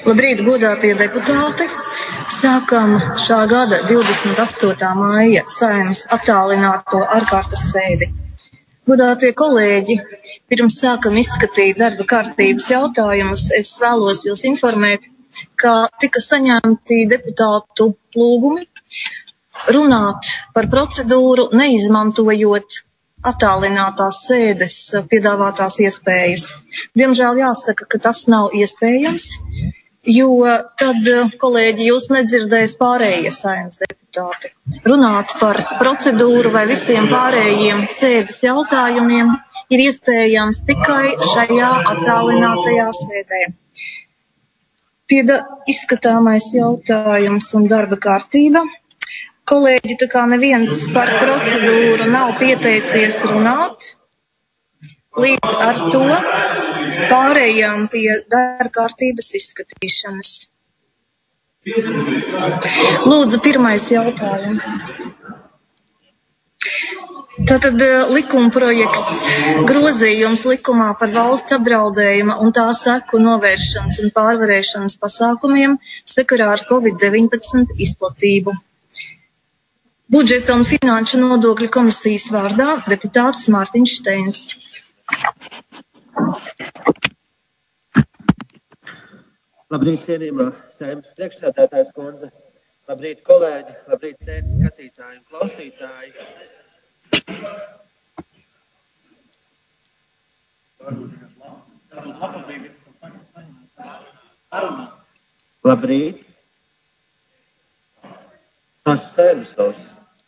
Labrīt, godātie deputāti! Sākam šā gada 28. māja Saeimas attālināto ārkārtas sēdi. Godātie kolēģi, pirms sākam izskatīt darba kārtības jautājumus, es vēlos jūs informēt, ka tika saņemti deputātu lūgumi runāt par procedūru, neizmantojot attālinātās sēdes piedāvātās iespējas. Diemžēl jāsaka, ka tas nav iespējams, jo tad, kolēģi, jūs nedzirdēs pārējie Saeimas deputāti. Runāt par procedūru vai visiem pārējiem sēdes jautājumiem ir iespējams tikai šajā attālinātajā sēdē. Izskatāmais jautājums un darba kārtība. Kolēģi, tā kā neviens par procedūru nav pieteicies runāt, līdz ar to pārējām pie darba kārtības izskatīšanas. Lūdzu, pirmais jautājums. Tātad likumprojekts grozījums likumā par valsts apdraudējuma un tā seku novēršanas un pārvarēšanas pasākumiem sakarā ar Covid-19 izplatību. Budžeta un finanšu nodokļu komisijas vārdā deputāts Mārtiņš Steins. Labrīt, cienījamā Saeimas priekšsēdētājas kundze. Labrīt, kolēģi. Labrīt, sēdes skatītāji un klausītāji. Labrīt. Tas sēdes savs.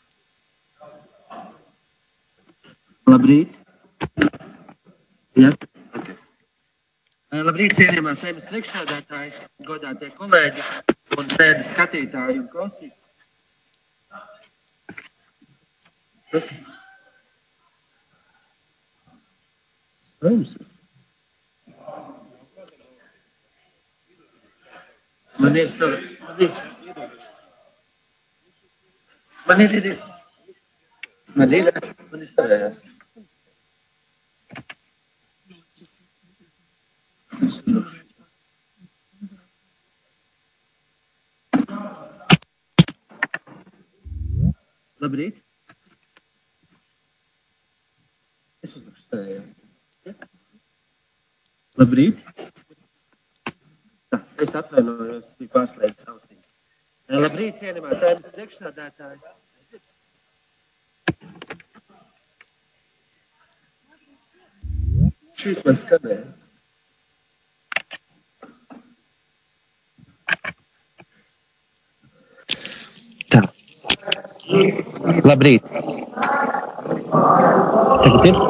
Labrīt. Jā. Okay. Labrīt, cienījamā Saeimas priekšsēdētāji, godātie kolēģi un sēdes skatītāji un klausītāji. Tas Man ir savējās. Labrīt. Es uzlikšu savējās. Labrīt. Tā, es atvainojos, bija pārslēgts austiņas. Labrīt, cienījamā Saeimas priekšsēdētāji. Šīs man skanēja. Tā. Labrīt. Tagad ir?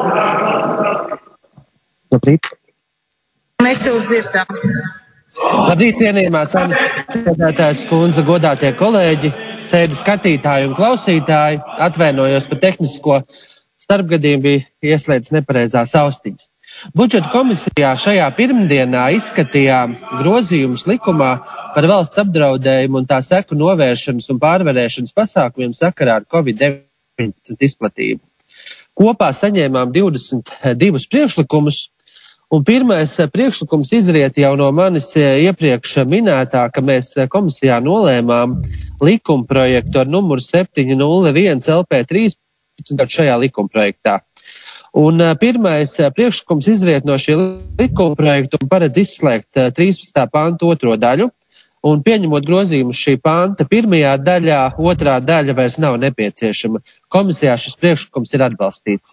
Labrīt. Mēs jūs dzirdam. Labrīt, cienījamā Saeimas priekšsēdētājas kundze, godātie kolēģi, sēdes skatītāji un klausītāji. Atvainojos par tehnisko starpgadījumu, bija ieslēgts nepareizās austiņas. Budžeta komisijā šajā pirmdienā izskatījām grozījumus likumā par valsts apdraudējumu un tā seku novēršanas un pārvarēšanas pasākumiem sakarā ar Covid-19 izplatību. Kopā saņēmām 22 priekšlikumus, un pirmais priekšlikums izriet jau no manis iepriekš minētā, ka mēs komisijā nolēmām likumprojektu ar numuru 701 LP13 šajā likumprojektā. Un pirmais priekšlikums izriet no šī likumprojekta un paredz izslēgt 13. panta 2. daļu, un pieņemot grozījumus šī panta 1. daļā, 2. daļa vairs nav nepieciešama. Komisijā šis priekšlikums ir atbalstīts.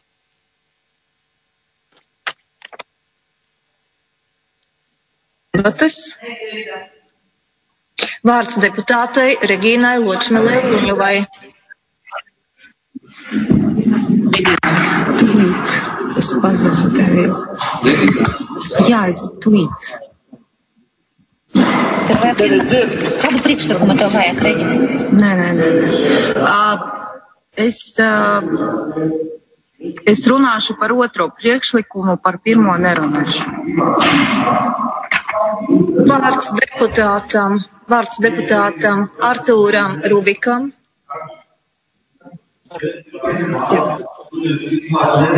Vārds deputātei Regīnai Ločmelē-Luņuvai. Tūlīt es pazaudēju. Jā, es tūlīt. Kādu priekšlikumu tev vajag, Regina? Nē. Es runāšu par otro priekšlikumu, par pirmo nerunāšu. Vārds deputātam Artūram Rubikam.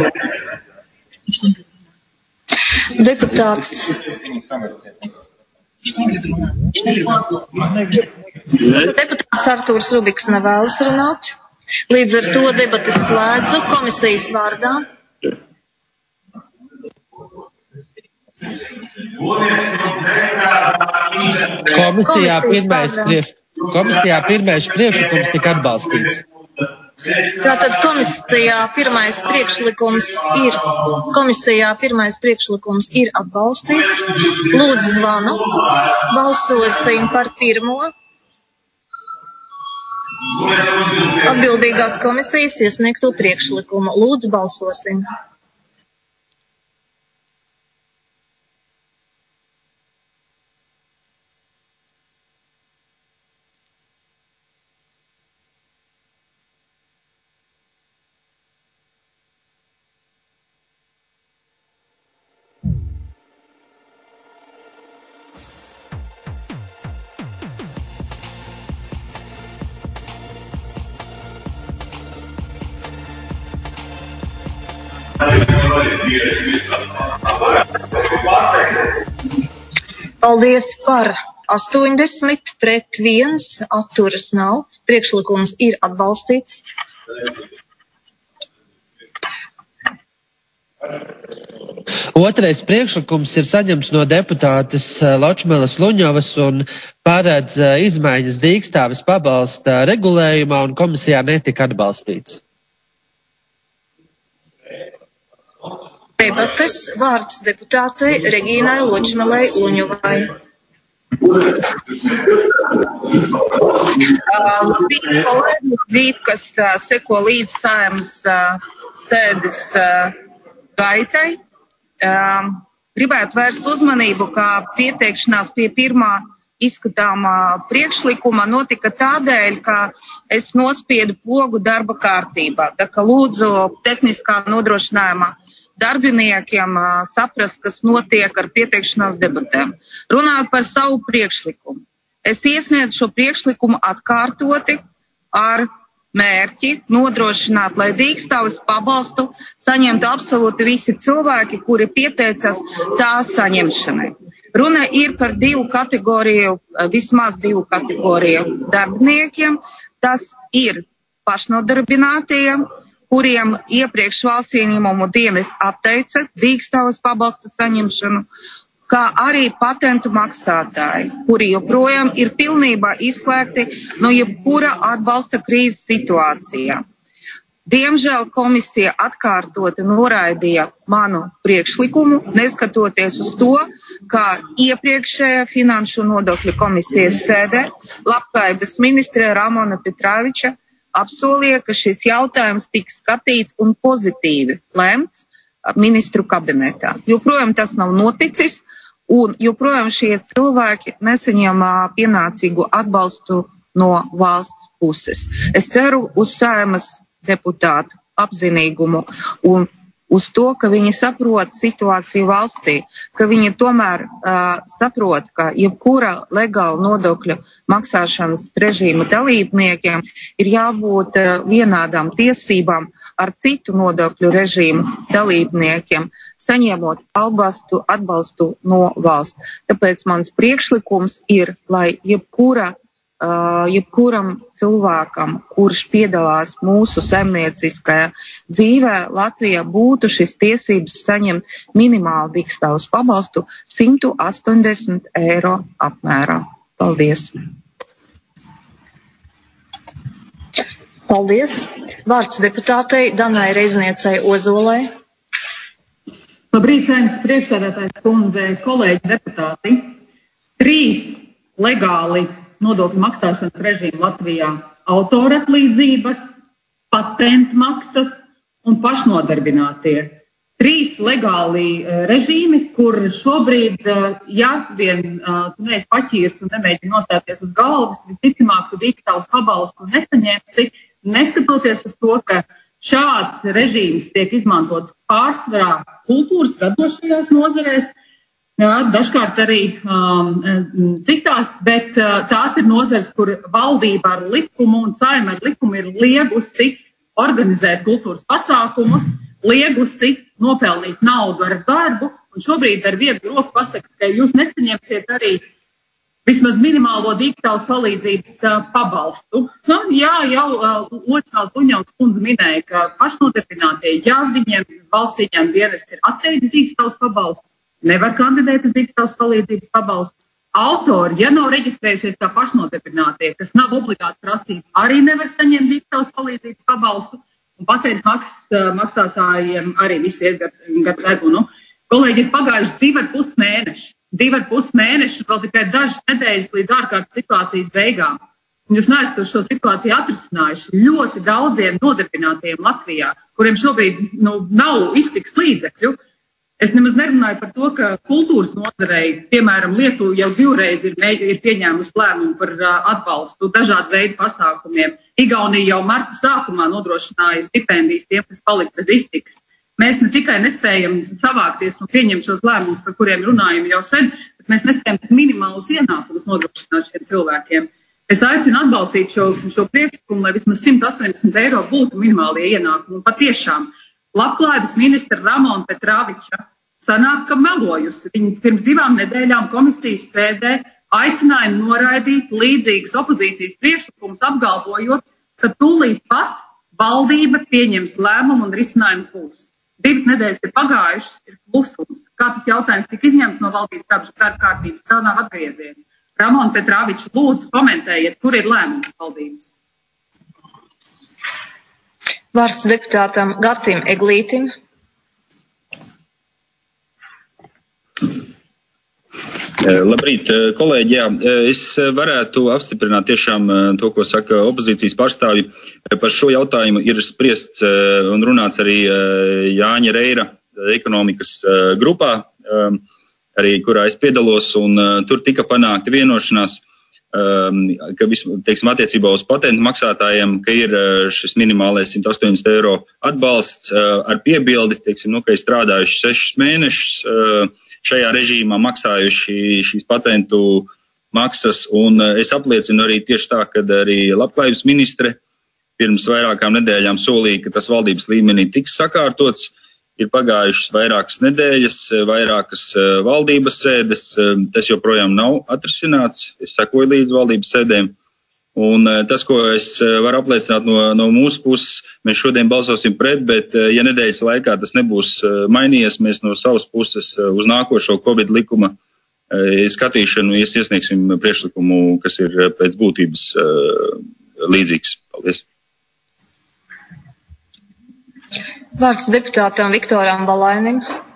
Deputāts Deputāts Artūrs Rubiks nevēlas runāt. Līdz ar to debates slēdzu komisijas vārdā. Komisijā pirmais priekšlikums tika atbalstīts. Tātad komisijā pirmais priekšlikums ir atbalstīts. Lūdzu zvanu. Balsosim par pirmo. Atbildīgās komisijas iesniegto priekšlikumu. Lūdzu balsosim. Paldies par 80, pret 1, atturas nav. Priekšlikums ir atbalstīts. Otrais priekšlikums ir saņemts no deputātes Ločmelas Luņovas un paredz izmaiņas dīkstāves pabalsta regulējumā, un komisijā netika atbalstīts. Debates vārds deputātei Regīnai Ločmelai Luņovai. Labrīt, kas seko līdz Saeimas sēdes gaitai. Gribētu vērst uzmanību, ka pieteikšanās pie pirmā izskatāmā priekšlikuma notika tādēļ, ka es nospiedu pogu darba kārtībā. Tā kā lūdzu tehniskā nodrošinājuma darbiniekiem saprast, kas notiek ar pieteikšanās debatēm. Runājot par savu priekšlikumu. Es iesniedzu šo priekšlikumu atkārtoti ar mērķi nodrošināt, lai dīkstāves pabalstu saņemtu absolūti visi cilvēki, kuri pieteicās tā saņemšanai. Runa ir par vismaz divu kategoriju darbiniekiem. Tas ir pašnodarbinātie, kuriem iepriekš valsts ieņēmumu dienests atteica dīkstāves pabalsta saņemšanu, kā arī patentu maksātāji, kuri joprojām ir pilnībā izslēgti no jebkura atbalsta krīzes situācijā. Diemžēl komisija atkārtoti noraidīja manu priekšlikumu, neskatoties uz to, ka iepriekšējā finanšu nodokļu komisijas sēdē labklājības ministre Ramona Petrāviča apsolīja, ka šis jautājums tiks skatīts un pozitīvi lemts ministru kabinetā. Joprojām tas nav noticis, un joprojām šie cilvēki nesaņem pienācīgu atbalstu no valsts puses. Es ceru uz Saeimas deputātu apzinīgumu un uz to, ka viņi saprot situāciju valstī, ka viņi tomēr saprot, ka jebkura legāla nodokļu maksāšanas režīma dalībniekiem ir jābūt vienādām tiesībām ar citu nodokļu režīmu dalībniekiem, saņemot atbalstu no valsts. Tāpēc mans priekšlikums ir, lai jebkuram cilvēkam, kurš piedalās mūsu saimnieciskajā dzīvē, Latvijā būtu šis tiesības saņemt minimālu dīkstāves pabalstu 180 eiro apmērā. Paldies! Paldies! Vārds deputātei Danai Reizniecei Ozolai. Labrīt, Saeimas priekšsēdētājas kundze, kolēģi deputāti. 3 legāli nodokļu maksāšanas režīmu Latvijā - autoratlīdzības, patentmaksas un pašnodarbinātie. 3 legāli režīmi, kur šobrīd, ja vien tu neesi paķīrs un nemēģini nostāties uz galvas, visticamāk, tu dīkstāves pabalstu nesaņemsi, neskatoties uz to, ka šāds režīms tiek izmantots pārsvarā kultūras radošajās nozarēs, dažkārt arī citās, bet tās ir nozares, kur valdība ar likumu un Saeima ar likumu ir liegusi organizēt kultūras pasākumus, liegusi nopelnīt naudu ar darbu, un šobrīd ar vieglu roku pasaka, ka jūs nesaņemsiet arī vismaz minimālo digitālas palīdzības pabalstu. Jā, jau Ločnās Luņauns kundze minēja, ka pašnodarbinātie, ja viņiem valsts ieņēmuma dienests ir atteicis digitālas pabalstu, nevar kandidēt uz digitālas palīdzības pabalstu. Autori, ja nav reģistrējušies kā pašnodarbinātie, kas nav obligāti prasīti, arī nevar saņemt digitālas palīdzības pabalstu. Un patentu maksātājiem arī visi iet gar degunu. Kolēģi, ir pagājuši 2,5 mēneši. 2,5 mēneši, vēl tikai dažas nedēļas līdz ārkārtas situācijas beigām. Un jūs neesat šo situāciju atrisinājuši ļoti daudziem nodarbinātiem Latvijā, kuriem šobrīd nav iztiks līdzekļu. Es nemaz nerunāju par to, ka kultūras nozarei, piemēram, Lietuva jau 2 reizes ir pieņēmusi lēmumu par atbalstu dažādu veidu pasākumiem. Igaunija jau marta sākumā nodrošināja stipendijas tiem, kas palika bez iztikas. Mēs ne tikai nespējam savākties un pieņemt šos lēmumus, par kuriem runājam jau sen, bet mēs nespējam minimālus ienākumus nodrošināt šiem cilvēkiem. Es aicinu atbalstīt šo priekšlikumu, lai vismaz 180 eiro būtu minimālie ienākumi. Un patiešām Labklājības ministra Ramona Petraviča sanāk, ka melojusi. Viņa pirms 2 nedēļām komisijas sēdē aicināja noraidīt līdzīgas opozīcijas priekšlikumus, apgalvojot, ka tūlīt pat valdība pieņems lēmumu un risinājums būs. 2 nedēļas ir pagājušas, ir klusums. Kā tas jautājums tika izņemts no valdības darba kārtības, tā nav atgriezies. Ramona Petraviča, lūdzu, komentējiet, kur ir lēmums valdības. Vārds deputātam Gatim Eglītim. Labrīt, kolēģi, jā, es varētu apstiprināt tiešām to, ko saka opozīcijas pārstāvji. Par šo jautājumu ir spriests un runāts arī Jāņa Reira ekonomikas grupā, arī kurā es piedalos, un tur tika panākta vienošanās, ka teiksim, attiecībā uz patentu maksātājiem, ka ir šis minimālais 180 eiro atbalsts ar piebildi, teiksim, ka ir strādājuši 6 mēnešus šajā režīmā, maksājuši šīs patentu maksas, un es apliecinu arī tieši tā, kad arī Labklājības ministre pirms vairākām nedēļām solīja, ka tas valdības līmenī tiks sakārtots. Ir pagājušas vairākas nedēļas, vairākas valdības sēdes, tas joprojām nav atrisināts, es sekoju līdz valdības sēdēm. Un tas, ko es varu apliecināt no mūsu puses, mēs šodien balsosim pret, bet ja nedēļas laikā tas nebūs mainījies, mēs no savas puses uz nākošo Covid likuma skatīšanu iesniegsim priekšlikumu, kas ir pēc būtības līdzīgs. Paldies. Vārds deputātam Viktoram Valainim.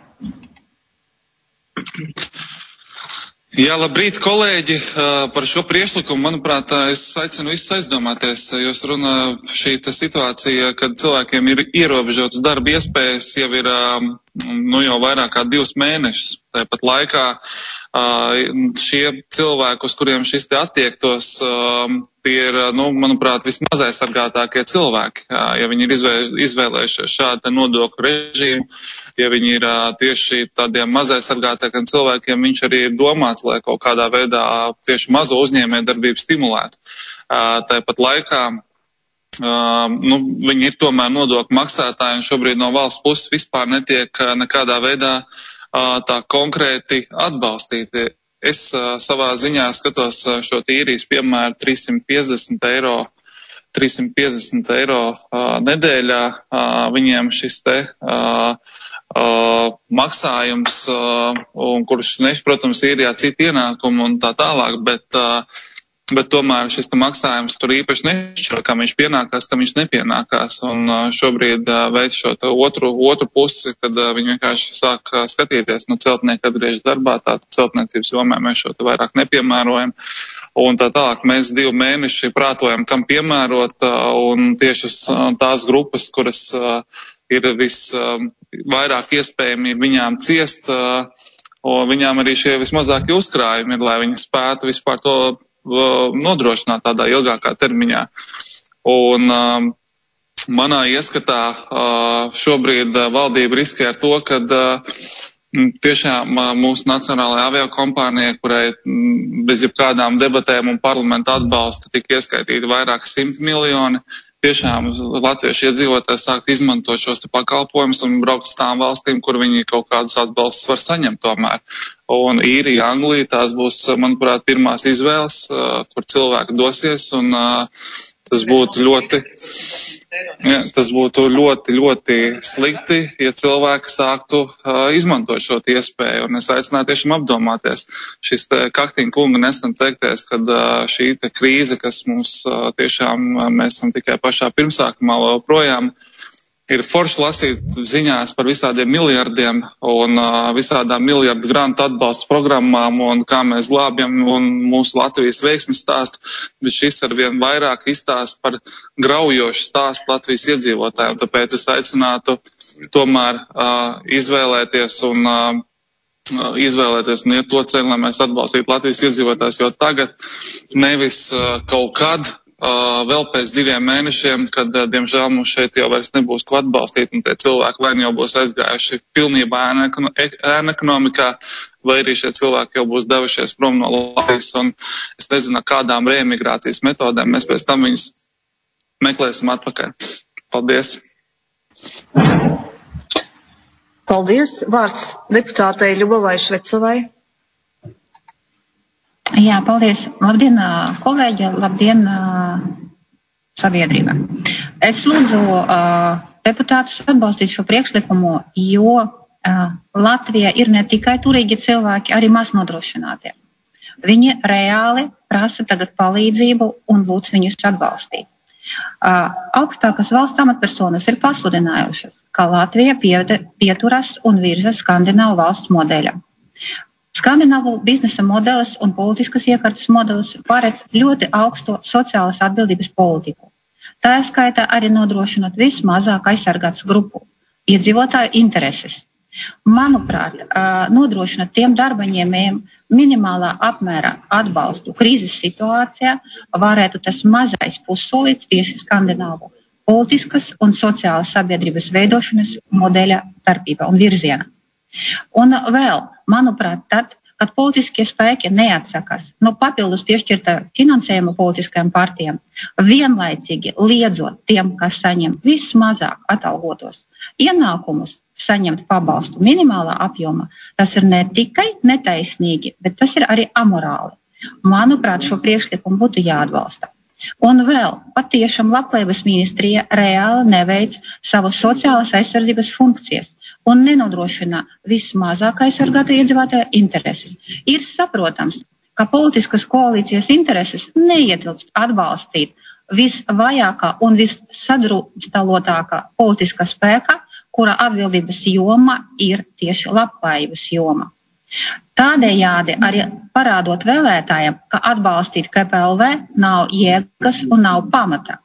Jā, labrīt, kolēģi. Par šo priekšlikumu, manuprāt, es aicinu visus aizdomāties, jo runa šī situācija, kad cilvēkiem ir ierobežotas darba iespējas, jau ir jau vairāk kā 2 mēnešus. Tāpat laikā šie cilvēki, uz kuriem šis te attiektos, tie ir, manuprāt, vismaz aizsargātākie cilvēki. Ja viņi ir izvēlējušies šādu nodokļu režīmu, ja viņi ir tieši tādiem mazaizsargātākiem cilvēkiem, viņš arī ir domāts, lai kaut kādā veidā tieši mazo uzņēmējdarbību stimulētu. Tāpat laikā viņi ir tomēr nodokļu maksātāji, un šobrīd no valsts puses vispār netiek nekādā veidā tā konkrēti atbalstīti. Es savā ziņā skatos šo īrijas piemēru 350 eiro nedēļā. Viņiem šis te maksājums, un kurš protams, īrijā citi ienākumi un tā tālāk, bet tomēr šis maksājums tur īpaši nešķiro, kam viņš pienākās, kam viņš nepienākās. Un šobrīd veic šo otru pusi, kad viņi vienkārši sāk skatīties no celtnieka atgriežas darbā, tātad celtniecības jomā mēs šo vairāk nepiemērojam. Un tā tālāk mēs 2 mēneši prātojam, kam piemērot, un tieši tās grupas, kuras ir visvairāk iespējami viņām ciest, un viņām arī šie vismazākie uzkrājumi ir, lai viņi spētu vispār to nodrošināt tādā ilgākā termiņā. Un manā ieskatā šobrīd valdība riskē ar to, ka tiešām mūsu nacionālajā aviokompānija, kurai bez jebkādām debatēm un parlamenta atbalsta tika ieskaitīti vairāk 100 miljoni, tiešām latviešu iedzīvotāji sākt izmantot šos te pakalpojumus un braukt uz tām valstīm, kur viņi kaut kādus atbalstus var saņemt tomēr. Un Īrija, Anglija, tās būs, manuprāt, pirmās izvēles, kur cilvēki dosies, un tas būtu ļoti slikti, ja cilvēki sāktu izmantot šo iespēju. Un es aicinātu tiešām apdomāties. Šis te Kaktīna kunga nesen teikties, kad šī te krīze, kas mums tiešām, mēs esam tikai pašā pirmsākumā vēl projām, ir forši lasīt ziņās par visādiem miljardiem un visādām miljardu grantu atbalsta programmām un kā mēs glābjam un mūsu Latvijas veiksmes stāstu, bet šis arvien vairāk izstāst par graujošu stāstu Latvijas iedzīvotājiem. Tāpēc es aicinātu tomēr izvēlēties un iet to ceļu, lai mēs atbalstītu Latvijas iedzīvotājus, jo tagad nevis kaut kad vēl pēc 2 mēnešiem, kad, diemžēl, mums šeit jau vairs nebūs ko atbalstīt, un tie cilvēki vai jau būs aizgājuši pilnībā ēna ekonomikā, vai arī šie cilvēki jau būs devušies prom no Latvijas, un es nezinu, kādām reemigrācijas metodēm mēs pēc tam viņus meklēsim atpakaļ. Paldies! Paldies! Vārds deputātei Ļubovai Švecovai. Jā, paldies. Labdien, kolēģi, labdien, sabiedrība. Es lūdzu deputātus atbalstīt šo priekšlikumu, jo Latvija ir ne tikai turīgi cilvēki, arī maznodrošinātie. Viņi reāli prasa tagad palīdzību un lūdz viņus atbalstīt. Augstākas valsts amatpersonas ir pasludinājušas, ka Latvija pieturas un virza Skandināvu valsts modeļam. Skandināvu biznesa modelis un politiskas iekārtas modelis paredz ļoti augsto sociālas atbildības politiku. Tā skaitā arī nodrošinot vismazāk aizsargātas grupu iedzīvotāju intereses. Manuprāt, nodrošinot tiem darbaņēmējiem minimālā apmērā atbalstu krīzes situācijā varētu tas mazais pussolīts tieši Skandināvu politiskas un sociālas sabiedrības veidošanas modeļa darbība un virziena. Un vēl, manuprāt, tad, kad politiskie spēki neatsakās no papildus piešķirta finansējuma politiskajām partijām, vienlaicīgi liedzot tiem, kas saņem vismazāk atalgotos ienākumus, saņemt pabalstu minimālā apjomā, tas ir ne tikai netaisnīgi, bet tas ir arī amorāli. Manuprāt, šo priekšlikumu būtu jāatbalsta. Un vēl, patiešām Labklājības ministrija reāli neveic savas sociālās aizsardzības funkcijas un nenodrošina vismazāk aizsargātu iedzīvotāju intereses. Ir saprotams, ka politiskas koalīcijas intereses neietilpst atbalstīt visvajākā un vissadrumstalotākā politiskā spēka, kura atbildības joma ir tieši labklājības joma. Tādējādi arī parādot vēlētājiem, ka atbalstīt KPLV nav jēgas un nav pamata.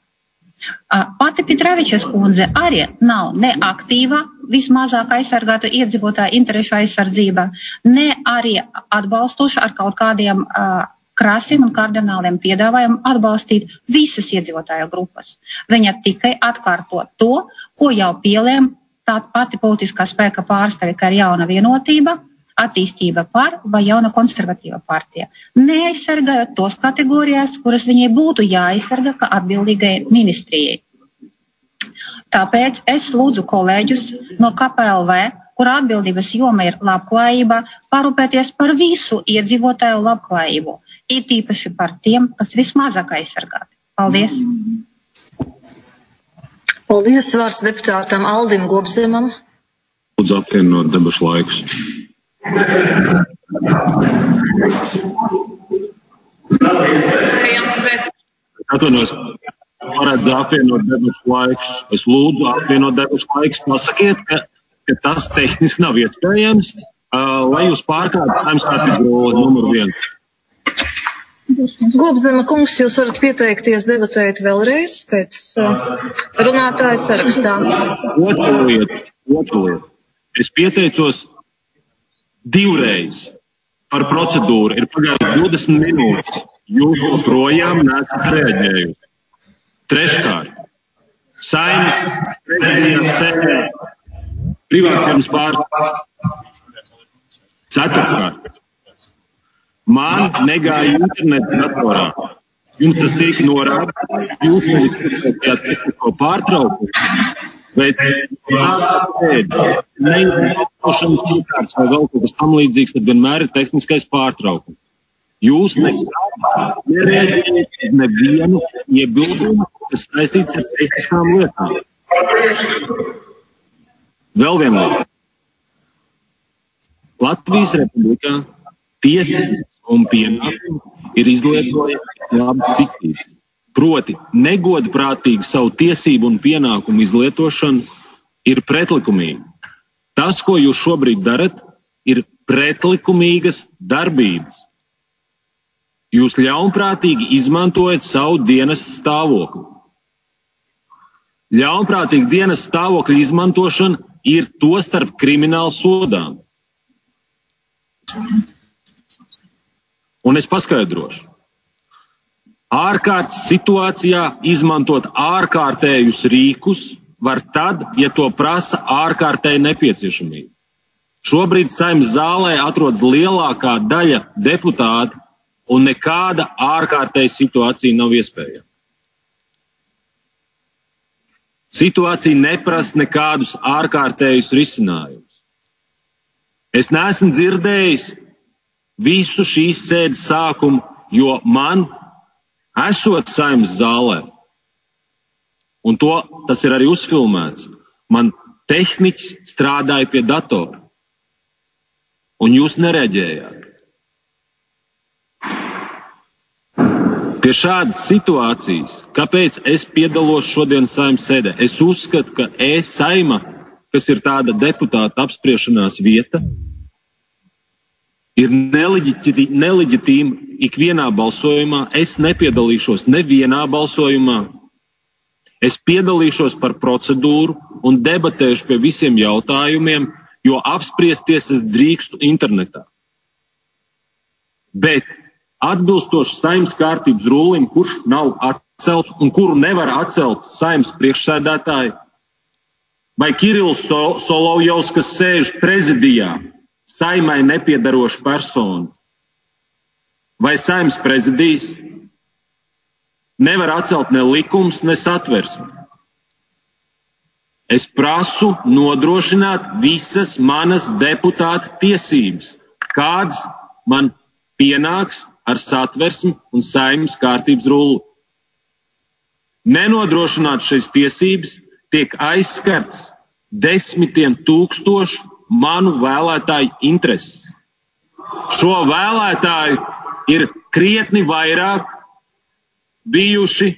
Pati Pitravičas kundze arī nav ne aktīva, vismazāk aizsargāta iedzīvotāju interešu aizsardzība, ne arī atbalstoša ar kaut kādiem krasiem un kardināliem piedāvājumu atbalstīt visas iedzīvotāju grupas. Viņa tikai atkārto to, ko jau pielēma tā pati politiskā spēka pārstāve, ka ir jauna vienotība, attīstība par vai jauna konservatīva partija, neaizsargājot tos kategorijās, kuras viņai būtu jāaizsarga kā atbildīgai ministrijai. Tāpēc es lūdzu kolēģus no KPLV, kura atbildības joma ir labklājība, parūpēties par visu iedzīvotāju labklājību, it īpaši par tiem, kas vismazāk aizsargāti. Paldies! Paldies, vārds deputātam Aldim Gobzemam. Lūdzu apvienot debašu laikus. Atvainojos, paredz apvienot debašu laikus. Es lūdzu apvienot debašu laikus. Pasakiet, ka tas tehniski nav iespējams, lai jūs pārkārtājums kārtību numuru 1. Gobzema kungs, jūs varat pieteikties debatēt vēlreiz pēc runātāja sarakstā. Otra lieta. Es pieteicos 2 reizes par procedūru. Ir pagājuši 20 minūtes. Jūs joprojām neesat reaģējusi. 3. Saeimas prezidijas sēdē privātfirmas pārstāvs. 4. Man negāja interneta datorā. jums tas tiek norādīts, jūs neizskatījāt tehnisko pārtraukumu, bet neizskatošanas iekārts vai vēl kaut kas tam līdzīgs, tad vienmēr ir tehniskais pārtraukums. Jūs nekad nereaģējat nevienu iebildumu, kas saistīts ar tehniskām lietām. Vēl viena lieta. Latvijas Republikā tiesības un pienākumi ir izlietojami labi ticīgi. Proti, negodprātīgi savu tiesību un pienākumu izlietošanu ir pretlikumīgi. Tas, ko jūs šobrīd darat, ir pretlikumīgas darbības. Jūs ļaunprātīgi izmantojat savu dienas stāvokli. Ļaunprātīga dienas stāvokļa izmantošana ir tostarp krimināli sodām. Un es paskaidrošu. Ārkārtas situācijā izmantot ārkārtējus rīkus var tad, ja to prasa ārkārtēja nepieciešamība. Šobrīd Saeimas zālē atrodas lielākā daļa deputāti, un nekāda ārkārtēja situācija nav iespējama. Situācija neprasa nekādus ārkārtējus risinājumus. Es neesmu dzirdējis visu šīs sēdes sākumu, jo man, esot Saeimas zālē, un tas ir arī uzfilmēts, man tehniķis strādāja pie datora, un jūs nereaģējāt. Pie šādas situācijas, kāpēc es piedalos šodien Saeimas sēdē? Es uzskatu, ka Saeima, kas ir tāda deputāta apspriešanās vieta, ir neleģitīma ikvienā balsojumā. Es nepiedalīšos nevienā balsojumā. Es piedalīšos par procedūru un debatēšu pie visiem jautājumiem, jo apspriesties es drīkstu internetā. Bet atbilstoši Saeimas kārtības rullim, kurš nav atcelts un kuru nevar atcelt Saeimas priekšsēdētāji, vai Kirills Solovjovs, kas sēž prezidijā, Saeimai nepiedaroša persona, vai Saeimas prezidijs, nevar atcelt ne likums, ne satversmi. Es prasu nodrošināt visas manas deputāta tiesības, kādas man pienāks ar satversmi un Saeimas kārtības rulli. Nenodrošināt šīs tiesības tiek aizskarts desmitiem tūkstošu manu vēlētāju intereses. Šo vēlētāju ir krietni vairāk bijuši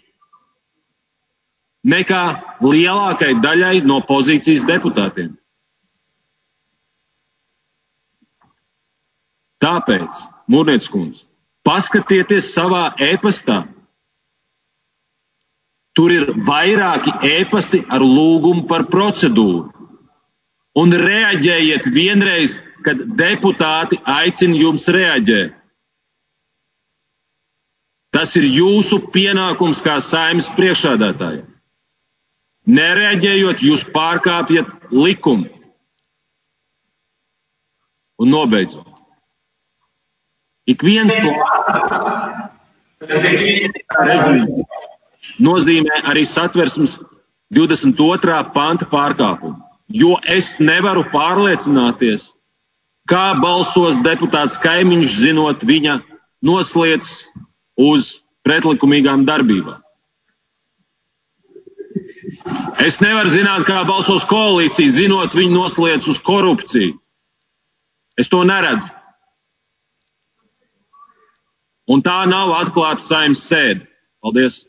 nekā lielākai daļai no pozīcijas deputātiem. Tāpēc, Mūrnietes kundze, paskatieties savā e-pastā. Tur ir vairāki e-pasti ar lūgumu par procedūru. Un reaģējiet vienreiz, kad deputāti aicina jums reaģēt. Tas ir jūsu pienākums kā Saeimas priekšsēdētājiem. Nereaģējot, jūs pārkāpjat likumu. Un nobeidzot. Ik viens nozīmē arī satversmes 22. panta pārkāpumu, jo es nevaru pārliecināties, kā balsos deputāts Kaimiņš, zinot viņa noslēdz uz pretlikumīgām darbībām. Es nevaru zināt, kā balsos koalīcija, zinot viņu noslēdz uz korupciju. Es to neredzu. Un tā nav atklāta Saeimas sēde. Paldies!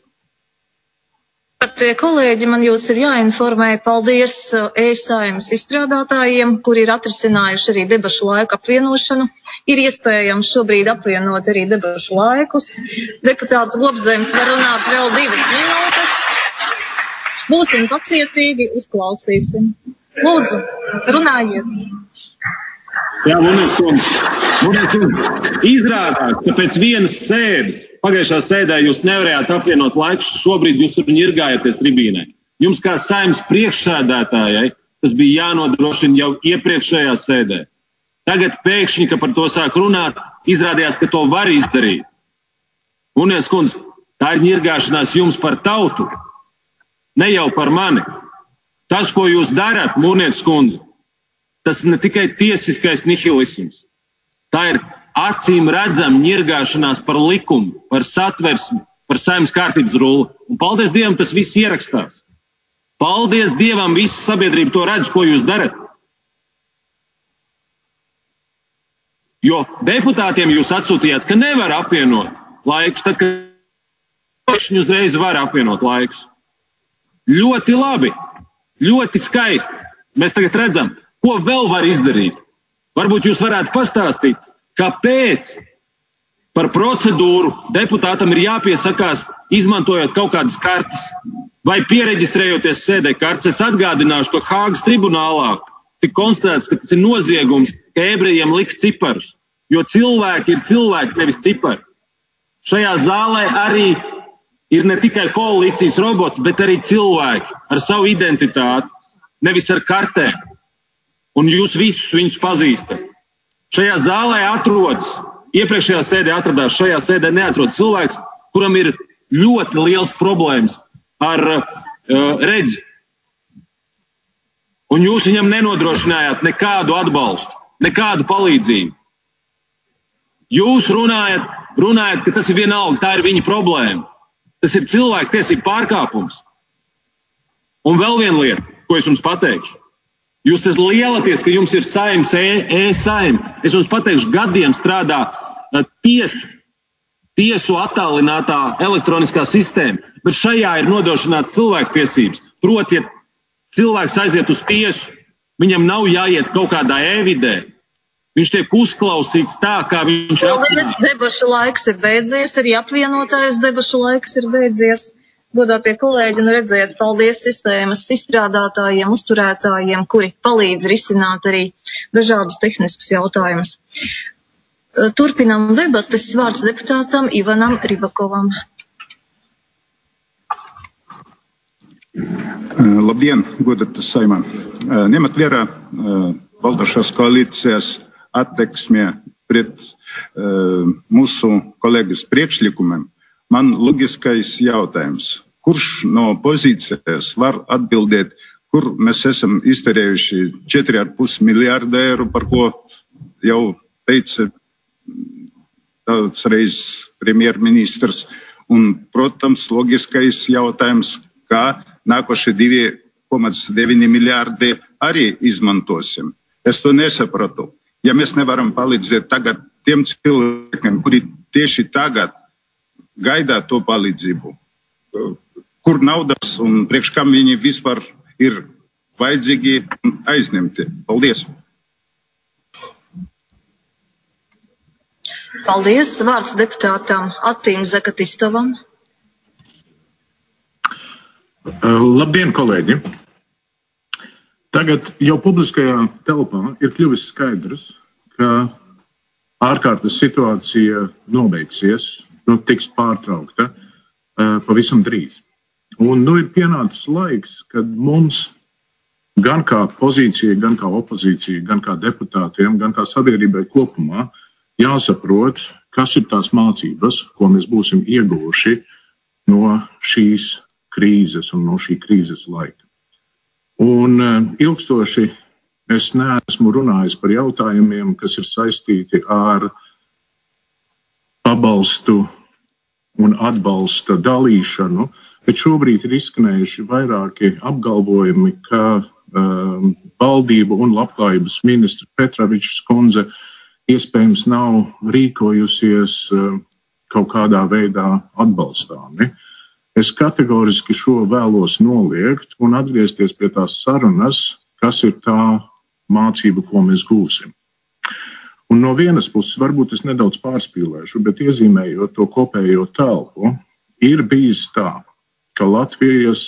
Kolēģi, man jūs ir jāinformē, paldies Saeimas izstrādātājiem, kuri ir atrisinājuši arī debašu laiku apvienošanu. Ir iespējams šobrīd apvienot arī debašu laikus. Deputāts Gobzems var runāt vēl 2 minūtes. Būsim pacietīgi, uzklausīsim. Lūdzu, runājiet. Jā, Mūrnietes kundze, izrādās, ka pēc vienas sēdes, pagājušā sēdē jūs nevarējāt apvienot laikus, šobrīd jūs tur ņirgājaties tribīnē. Jums kā Saeimas priekšsēdētājai tas bija jānodrošina jau iepriekšējā sēdē. Tagad pēkšņi, ka par to sāk runāt, izrādījās, ka to var izdarīt. Mūrnietes kundze, Tā ir ņirgāšanās jums par tautu, ne jau par mani. Tas, ko jūs darat, Mūrnietes kundze, tas ne tikai tiesiskais nihilisms. Tā ir acīm redzama ņirgāšanās par likumu, par satversmi, par Saeimas kārtības rulli. Un paldies Dievam, tas viss ierakstās. Paldies Dievam, visa sabiedrība to redz, ko jūs darat. Jo deputātiem jūs atsūtījāt, ka nevar apvienot laikus, tad, kad viņi uzreiz var apvienot laikus. Ļoti labi, ļoti skaisti. Mēs tagad redzam, ko vēl var izdarīt. Varbūt jūs varētu pastāstīt, kāpēc par procedūru deputātam ir jāpiesakās, izmantojot kaut kādas kartes vai piereģistrējoties sēdē kartes. Es atgādināšu, ka Hāgas tribunālā tik konstatēts, ka tas ir noziegums, ka ebrejiem likt ciparus, jo cilvēki ir cilvēki, nevis cipari. Šajā zālē arī ir ne tikai koalīcijas roboti, bet arī cilvēki ar savu identitāti, nevis ar kartēm. Un jūs visus viņus pazīstat. Šajā zālē atrodas, iepriekšējā sēdē atradās, šajā sēdē neatrodas cilvēks, kuram ir ļoti liels problēmas ar redzi. Un jūs viņam nenodrošinājāt nekādu atbalstu, nekādu palīdzību. Jūs runājat, ka tas ir vienalga, tā ir viņa problēma. Tas ir cilvēku tiesību pārkāpums. Un vēl viena lieta, ko es jums pateikšu. Jūs tas lielaties, ka jums ir Saeimas e-Saima. Es jums pateikšu, gadiem strādā tiesu attālinātā elektroniskā sistēma, bet šajā ir nodrošināts cilvēktiesības. Proti, ja cilvēks aiziet uz tiesu, viņam nav jāiet kaut kādā e-vidē. Viņš tiek uzklausīts tā, kā viņš ir. Paldies, debašu laiks ir beidzies, arī apvienotājas debašu laiks ir beidzies. Godātie kolēģi, un redziet, paldies sistēmas izstrādātājiem, uzturētājiem, kuri palīdz risināt arī dažādas tehniskas jautājumus. Turpinām debates. Vārds deputātam Ivanam Ribakovam. Labdien, godātas Saeimā. Ņemot vērā valdošās koalīcijas attieksmi pret mūsu kolēģis priekšlikumiem, man loģiskais jautājums. Kurš no pozīcijas var atbildēt, kur mēs esam izterējuši 4,5 miljārdu eiro, par ko jau teica daudz reizes premjerministrs. Un, protams, loģiskais jautājums, kā nākošie 2,9 miljārdi arī izmantosim. Es to nesapratu. Ja mēs nevaram palīdzēt tagad tiem cilvēkiem, kuri tieši tagad gaidā to palīdzību, kur naudas un priekš kam viņi vispār ir vajadzīgi un aizņemti. Paldies! Paldies! Vārds deputātam Attīm Zakatistovam. Labdien, kolēģi! Tagad jau publiskajā telpā ir kļuvis skaidrs, ka ārkārtas situācija nobeigsies, tiks pārtraukta pavisam drīz. Un ir pienācis laiks, kad mums gan kā pozīcija, gan kā opozīcija, gan kā deputātiem, gan kā sabiedrībai kopumā jāsaprot, kas ir tās mācības, ko mēs būsim ieguvuši no šīs krīzes un no šī krīzes laika. Un ilgstoši es neesmu runājis par jautājumiem, kas ir saistīti ar pabalstu un atbalsta dalīšanu, bet šobrīd ir izskanējuši vairāki apgalvojumi, ka valdība un labklājības ministra Petravičs kundze iespējams nav rīkojusies kaut kādā veidā atbalstāmi. Es kategoriski šo vēlos noliegt un atgriezties pie tās sarunas, kas ir tā mācība, ko mēs gūsim. Un no vienas puses, varbūt es nedaudz pārspīlēšu, bet iezīmējot to kopējo telpu, ir bijis tā, ka Latvijas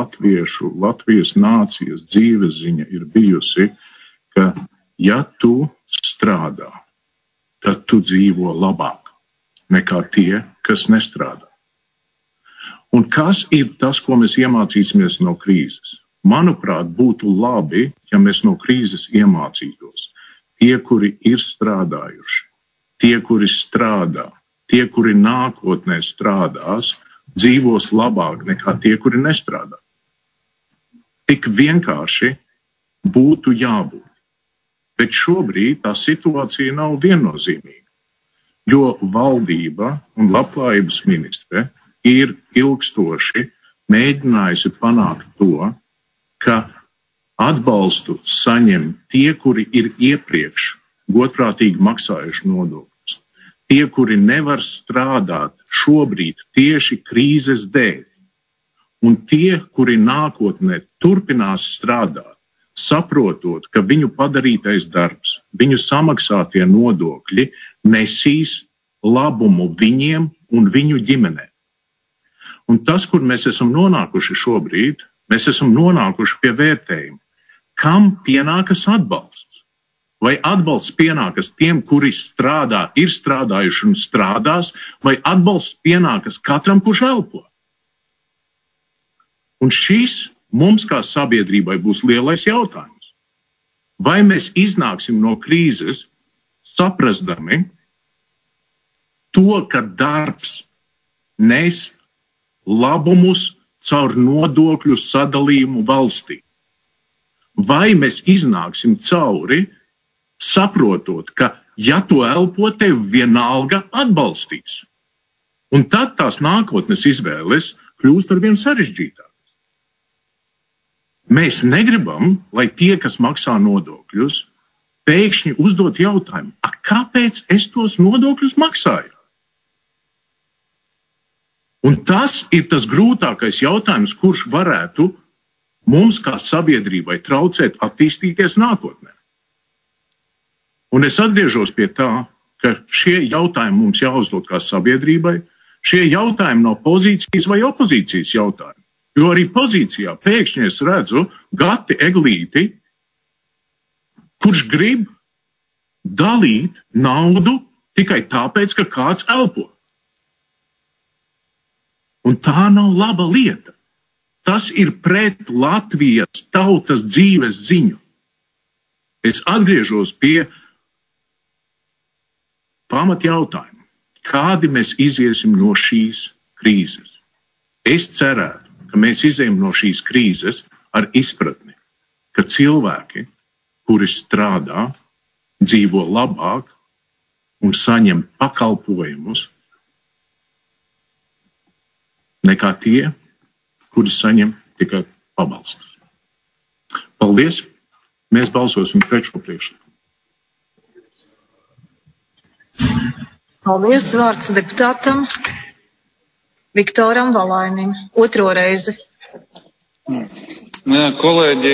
nācijas dzīves ziņa ir bijusi, ka ja tu strādā, tad tu dzīvo labāk nekā tie, kas nestrādā. Un kas ir tas, ko mēs iemācīsimies no krīzes? Manuprāt, būtu labi, ja mēs no krīzes iemācītos. Tie, kuri ir strādājuši, tie, kuri strādā, tie, kuri nākotnē strādās, dzīvos labāk nekā tie, kuri nestrādā. Tik vienkārši būtu jābūt. Bet šobrīd tā situācija nav viennozīmīga, jo valdība un labklājības ministre ir ilgstoši mēģinājusi panākt to, ka atbalstu saņem tie, kuri ir iepriekš godprātīgi maksājuši nodokļus. Tie, kuri nevar strādāt šobrīd tieši krīzes dēļ. Un tie, kuri nākotnē turpinās strādāt, saprotot, ka viņu padarītais darbs, viņu samaksātie nodokļi nesīs labumu viņiem un viņu ģimenēm. Un tas, kur mēs esam nonākuši šobrīd, mēs esam nonākuši pie vērtējuma. Kam pienākas atbalsts? Vai atbalsts pienākas tiem, kuri strādā, ir strādājuši un strādās, vai atbalsts pienākas katram, kurš elpo? Un šis mums kā sabiedrībai būs lielais jautājums. Vai mēs iznāksim no krīzes saprastami to, ka darbs nes labumus caur nodokļu sadalījumu valstī? Vai mēs iznāksim cauri, saprotot, ka ja tu elpo, tevi vienalga atbalstīs? Un tad tās nākotnes izvēles kļūst arvien sarežģītākas. Mēs negribam, lai tie, kas maksā nodokļus, pēkšņi uzdot jautājumu, kāpēc es tos nodokļus maksāju? Un tas ir tas grūtākais jautājums, kurš varētu mums kā sabiedrībai traucēt attīstīties nākotnē. Un es atgriežos pie tā, ka šie jautājumi mums jāuzdod kā sabiedrībai, šie jautājumi nav pozīcijas vai opozīcijas jautājumi. Jo arī pozīcijā pēkšņi es redzu Gati Eglīti, kurš grib dalīt naudu tikai tāpēc, ka kāds elpo. Un tā nav laba lieta. Tas ir pret Latvijas tautas dzīves ziņu. Es atgriežos pie pamatjautājumu. Kādi mēs iziesim no šīs krīzes? Es cerētu, ka mēs izejam no šīs krīzes ar izpratni, ka cilvēki, kuri strādā, dzīvo labāk un saņem pakalpojumus nekā tie, kuri saņem tikai pabalstus. Paldies! Mēs balsosim pret šo priekšlikumu. Paldies, vārds deputātam Viktoram Valainim. Otro reizi. Jā, kolēģi,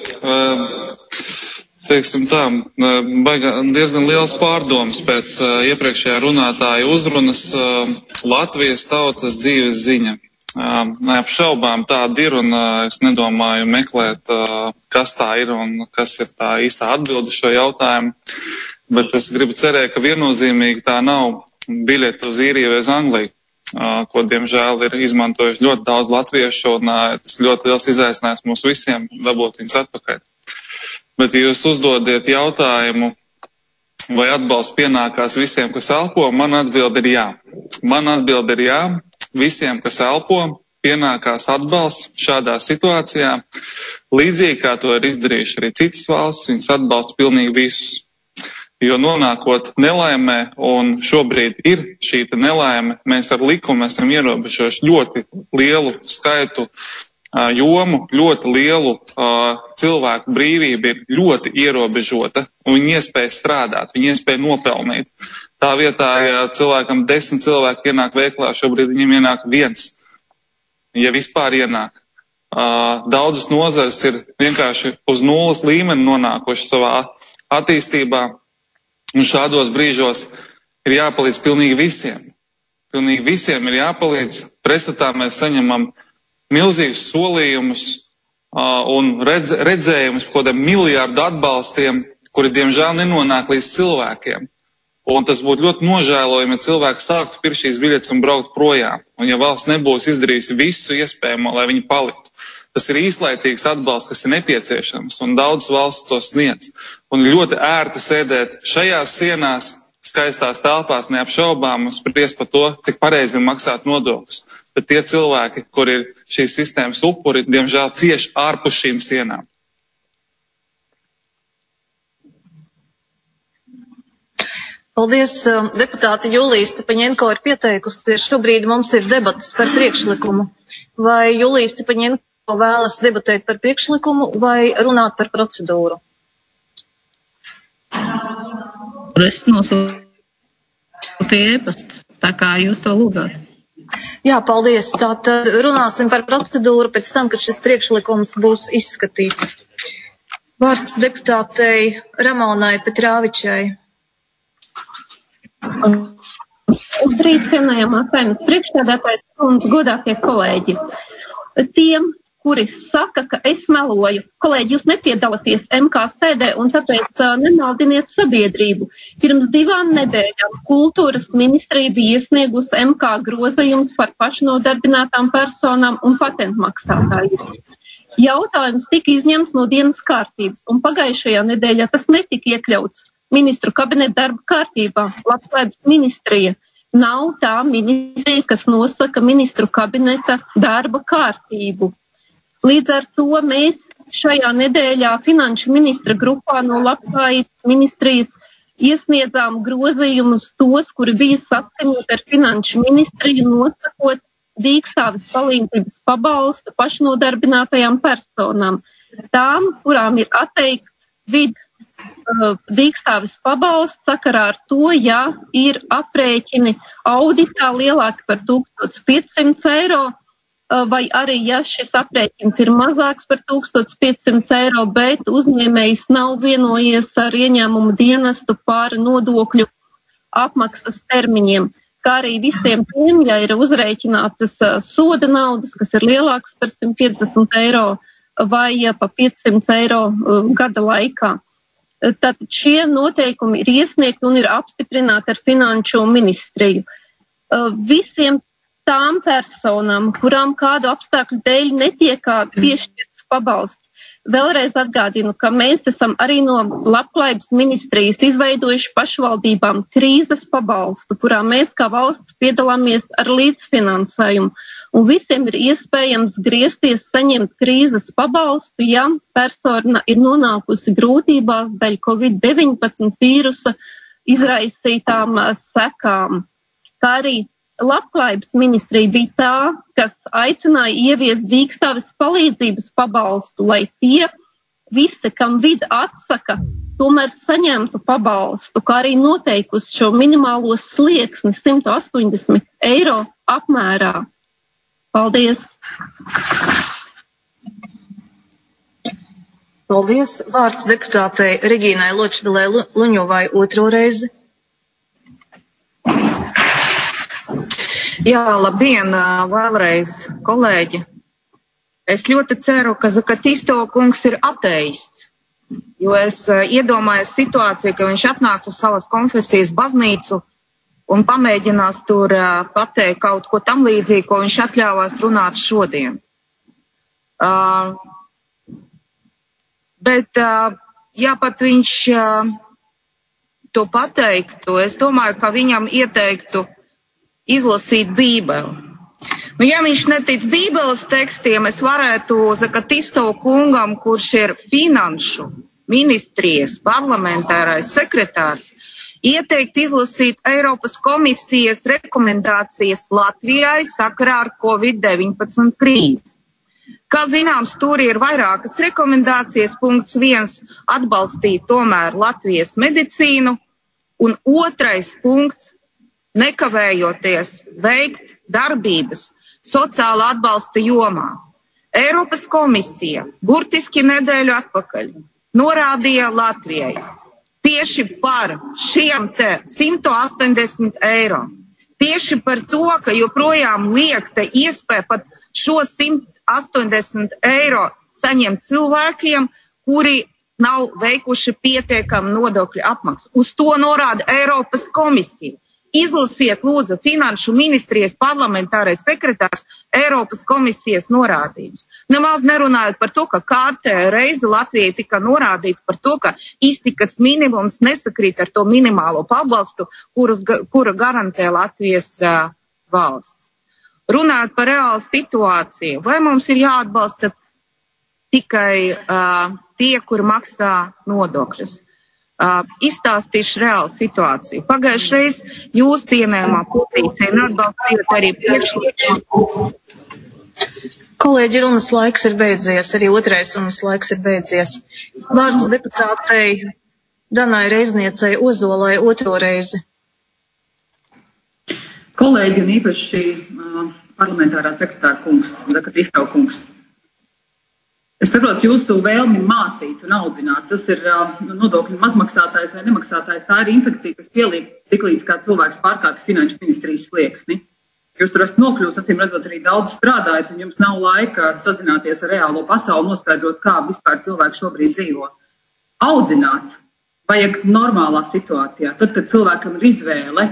teiksim tā, diezgan liels pārdoms pēc iepriekšējā runātāja uzrunas Latvijas tautas dzīves ziņa. Neapšaubām tāda ir, un es nedomāju meklēt, kas tā ir un kas ir tā īstā atbilde šo jautājumu, bet es gribu cerēt, ka viennozīmīgi tā nav biļete uz Īriju vai uz Angliju, ko diemžēl ir izmantojuši ļoti daudz latviešu, un tas ļoti liels izaicinājums mums visiem dabūt viņus atpakaļ. Bet, ja jūs uzdodiet jautājumu, vai atbalsts pienākās visiem, kas elpo, man atbilde ir jā. Man atbilde ir jā. Visiem, kas elpo, pienākās atbalsts šādā situācijā. Līdzīgi kā to ir izdarījuši arī citas valsts, viņas atbalsta pilnīgi visus. Jo nonākot nelaimē, un šobrīd ir šī nelaime, mēs ar likumu esam ierobežojuši ļoti lielu skaitu jomu, ļoti lielu cilvēku brīvība ir ļoti ierobežota, un viņi iespēja strādāt, viņi iespēja nopelnīt. Tā vietā, ja cilvēkam 10 cilvēki ienāk veiklā, šobrīd viņam ienāk 1, ja vispār ienāk. Daudzas nozares ir vienkārši uz nulles līmeni nonākuši savā attīstībā, un šādos brīžos ir jāpalīdz pilnīgi visiem. Pilnīgi visiem ir jāpalīdz. Pretstatā mēs saņemam milzīgus solījumus un redzējumus par kādiem miljardu atbalstiem, kuri diemžēl nenonāk līdz cilvēkiem. Un tas būtu ļoti nožēlojami, ja cilvēki sāktu pirkt šīs biļetes un braukt projām. Un ja valsts nebūs izdarījusi visu iespējamo, lai viņi paliktu. Tas ir īslaicīgs atbalsts, kas ir nepieciešams, un daudzas valsts to sniedz. Un ļoti ērti sēdēt šajās sienās, skaistās telpās, neapšaubām un spriest par to, cik pareizi ir maksāt nodokļus. bet tie cilvēki, kur ir šīs sistēmas upuri, diemžēl cieši ārpus šīm sienām. Paldies, deputāte Julija Stepaņenko ir pieteikusi. Šobrīd mums ir debatas par priekšlikumu. Vai Julija Stepaņenko vēlas debatēt par priekšlikumu vai runāt par procedūru? Es nosūtīju e-pastu, tā kā jūs to lūdzāt. Jā, paldies. Tātad runāsim par procedūru pēc tam, kad šis priekšlikums būs izskatīts. Vārds deputātei Ramonai Petrāvičai. Labrīt, cienējamā Saeimas priekšsēdētājas kundze, godātie kolēģi. Tiem, kuri saka, ka es meloju, kolēģi, jūs nepiedalāties MK sēdē un tāpēc nemaldiniet sabiedrību. Pirms 2 nedēļām kultūras ministrija bija iesniegusi MK grozījums par pašnodarbinātām personām un patentmaksātājiem. Jautājums tika izņemts no dienas kārtības, un pagājušajā nedēļā tas netika iekļauts ministru kabineta darba kārtībā. Labklājības ministrija nav tā ministrija, kas nosaka ministru kabineta darba kārtību. Līdz ar to mēs šajā nedēļā finanšu ministra grupā no Labklājības ministrijas iesniedzām grozījumus tos, kuri bija saskaņoti ar finanšu ministriju, nosakot dīkstāves palīdzības pabalstu pašnodarbinātajām personām. Tām, kurām ir atteikts dīkstāves pabalsts sakarā ar to, ja ir aprēķini auditā lielāki par 1500 eiro, vai arī, ja šis aprēķins ir mazāks par 1500 eiro, bet uzņēmējs nav vienojies ar ieņēmumu dienestu par nodokļu apmaksas termiņiem, kā arī visiem tiem, ja ir uzrēķinātas soda naudas, kas ir lielāks par 150 eiro vai pa 500 eiro gada laikā. Tātad šie noteikumi ir iesniegti un ir apstiprināti ar finanšu ministriju. Visiem tām personām, kurām kādu apstākļu dēļ netiek piešķirts pabalsts, vēlreiz atgādinu, ka mēs esam arī no Labklājības ministrijas izveidojuši pašvaldībām krīzes pabalstu, kurā mēs kā valsts piedalāmies ar līdzfinansējumu. Un visiem ir iespējams griezties saņemt krīzes pabalstu, ja persona ir nonākusi grūtībās dēļ COVID-19 vīrusa izraisītām sekām. Kā arī Labklājības ministrija bija tā, kas aicināja ieviest dīkstāves palīdzības pabalstu, lai tie visi, kam vid atsaka, tomēr saņemtu pabalstu, kā arī noteikusi šo minimālo slieksni 180 eiro apmērā. Paldies! Paldies! Vārds deputātei Regīnai Ločvilai Luņovai otro reizi. Jā, labdien, vēlreiz, kolēģi. Es ļoti ceru, ka Zakatisto kungs ir ateists, jo es iedomājos situāciju, ka viņš atnāks uz savas konfesijas baznīcu un pamēģinās tur pateikt kaut ko tam līdzīgi, ko viņš atļāvās runāt šodien. Bet, ja pat viņš to pateiktu, es domāju, ka viņam ieteiktu izlasīt Bībeli. Nu, ja viņš netic Bībeles tekstiem, es varētu Zakatisto kungam, kurš ir finanšu ministrijas parlamentārais sekretārs, ieteikt izlasīt Eiropas komisijas rekomendācijas Latvijai sakarā ar COVID-19 krīzi. Kā zināms, tur ir vairākas rekomendācijas. Punkts 1 - atbalstīt tomēr Latvijas medicīnu, un 2. punkts - nekavējoties veikt darbības sociāla atbalsta jomā. Eiropas komisija burtiski nedēļu atpakaļ norādīja Latvijai tieši par šiem te 180 eiro. Tieši par to, ka joprojām liekta iespēja pat šo 180 eiro saņemt cilvēkiem, kuri nav veikuši pietiekam nodokļu apmaksu. Uz to norāda Eiropas komisija. Izlasiet, lūdzu, finanšu ministrijas parlamentārais sekretārs Eiropas komisijas norādījums. Nemaz nerunājot par to, ka kārtējo reizi Latvijai tika norādīts par to, ka iztikas minimums nesakrīt ar to minimālo pabalstu, kuru garantē Latvijas valsts. runāt par reālu situāciju. Vai mums ir jāatbalsta tikai tie, kuri maksā nodokļus? Izstāstīšu reālu situāciju. Pagājušreiz jūs cienējamā pozīcija un atbalstījot arī priekšlikumu. Kolēģi, runas laiks ir beidzies, arī otrais runas laiks ir beidzies. Vārds deputātei Danai Reizniecei Ozolai otro reizi. Kolēģi un īpaši parlamentārā sekretāra kungs, Zakatistova kungs. Es saprotu jūsu vēlmi mācīt un audzināt. Tas ir nodokļu mazmaksātājs vai nemaksātājs. Tā ir infekcija, kas pieliek tiklīdz kā cilvēks pārkāpj finanšu ministrijas slieksni. Jūs tur esat nokļūst, acīm redzot, arī daudz strādājat, un jums nav laika sazināties ar reālo pasauli, noskaidrot, kā vispār cilvēki šobrīd dzīvo. Audzināt vajag normālā situācijā, tad, kad cilvēkam ir izvēle,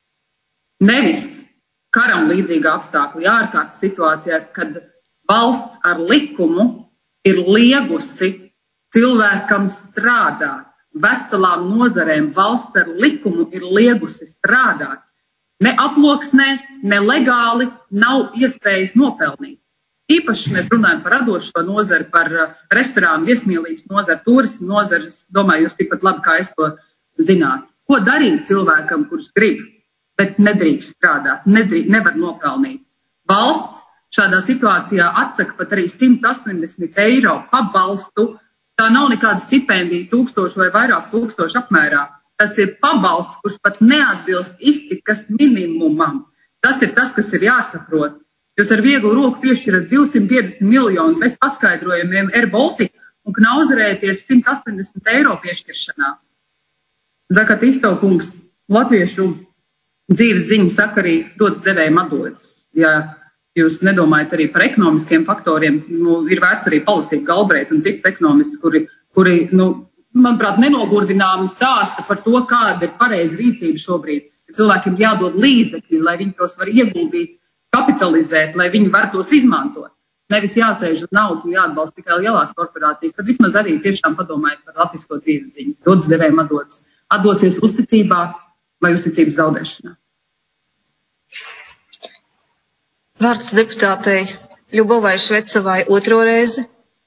nevis karam līdzīga apstākļa, ārkārtas situācijā, kad valsts ar likumu ir liegusi cilvēkam strādāt. Veselām nozarēm valsts ar likumu ir liegusi strādāt. Ne aploksnē, ne legāli nav iespējas nopelnīt. Īpaši mēs runājam par radošo nozari, par restorānu, viesmīlības nozari, turismu nozari. Domāju, jūs tikpat labi, kā es to zināt. Ko darīt cilvēkam, kurš grib, bet nedrīkst strādāt, nevar nopelnīt? Valsts šādā situācijā atsaka pat arī 180 eiro pabalstu. Tā nav nekāda stipendija 1000 vai vairāk tūkstošu apmērā. Tas ir pabalsts, kurš pat neatbilst iztikas minimumam. Tas ir tas, kas ir jāsaprot. Jūs ar vieglu roku piešķirat 250 miljonu bez paskaidrojumiem Air Baltica un knauzerēties 180 eiro piešķiršanā. Zakatistova kungs, latviešu dzīves ziņu saka arī dots devējiem atdodas. Ja jūs nedomājat arī par ekonomiskiem faktoriem, ir vērts arī palasīt Galbreit un citus ekonomistus, kuri manuprāt, nenogurdināmi stāsta par to, kāda ir pareiza rīcība šobrīd. Cilvēkiem jādod līdzekļi, lai viņi tos var ieguldīt, kapitalizēt, lai viņi var tos izmantot. Nevis jāsēž uz naudas un jāatbalsta tikai lielās korporācijas. Tad vismaz arī tiešām padomājiet par latvisko dzīves ziņu. Dodas devējiem atdodas. Atdosies uzticībā vai uzticības zaudēšanā. Vārds deputātei Ļubovai Švecovai otro reizi.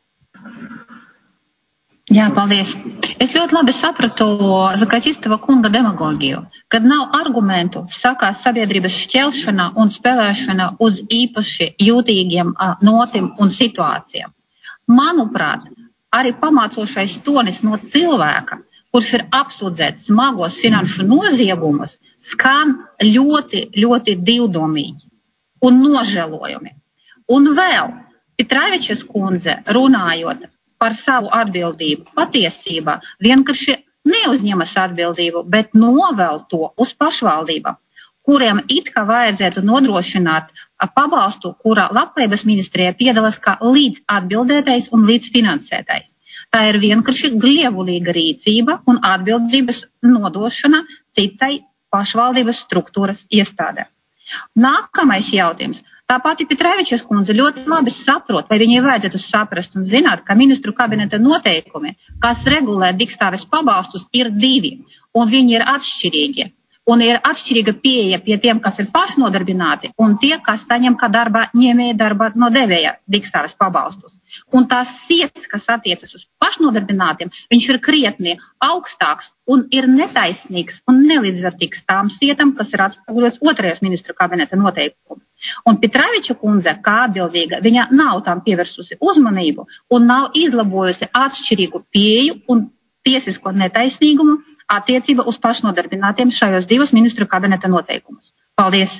Jā, paldies. Es ļoti labi sapratu Zakatistova kunga demagogiju. Kad nav argumentu, sākās sabiedrības šķelšana un spēlēšana uz īpaši jūtīgiem notim un situācijām. Manuprāt, arī pamācošais tonis no cilvēka, kurš ir apsūdzēts smagos finanšu noziegumus, skan ļoti, ļoti divdomīgi un nožēlojumi. Un vēl Pitravičas kundze runājot par savu atbildību, patiesībā vienkārši neuzņemas atbildību, bet novēl to uz pašvaldībām, kuriem it kā vajadzētu nodrošināt pabalstu, kurā labklājības ministrijā piedalās kā līdz atbildētais un līdz finansētais. Tā ir vienkārši glievulīga rīcība un atbildības nodošana citai pašvaldības struktūras iestādē. Nākamais jautājums. Tā pati Pitravičas kundze ļoti labi saprot, vai viņai vajadzētu saprast un zināt, ka ministru kabineta noteikumi, kas regulē digstāves pabalstus, ir 2, un viņi ir atšķirīgi. Un ir atšķirīga pieeja pie tiem, kas ir pašnodarbināti, un tie, kas saņem kā darba ņēmēja darba no devēja digstāves pabalstus. Un tās sietas, kas attiecas uz pašnodarbinātiem, viņš ir krietni augstāks un ir netaisnīgs un nelīdzvērtīgs tām sietām, kas ir atspoguļots otrajos ministru kabineta noteikumus. Un Pitraviča kundze, kā atbildīga, viņa nav tam pievērsusi uzmanību un nav izlabojusi atšķirīgu pieeju un tiesisko netaisnīgumu attiecība uz pašnodarbinātiem šajos 2 ministru kabineta noteikumus. Paldies!